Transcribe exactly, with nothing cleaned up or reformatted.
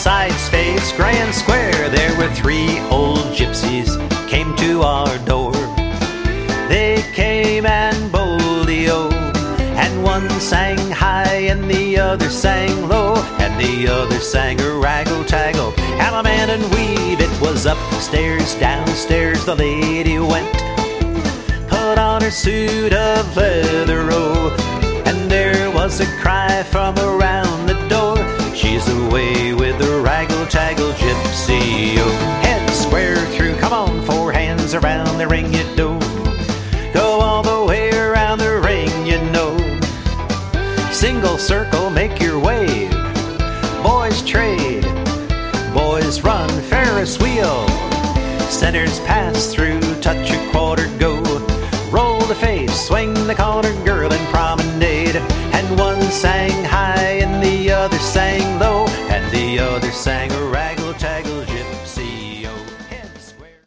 sides face grand square, there were three old gypsies came to our door. They came and boldy-o, and one sang high and the other sang low, and the other sang a raggle-taggle, Allemande and weave. It was upstairs, downstairs the lady went, put on her suit of leather-o, and there was a cry from around the door, she's away with the raggle-taggle gypsy-o. Head square through, come on, four hands around the ring, you do. Go all the way around the ring, you know. Single circle, make your wave. Boys trade, boys run, Ferris wheel. Centers pass through, touch a quarter, go. Roll the face, swing the corner, girl, and promenade. And one sang high and the other sang low, and the other sang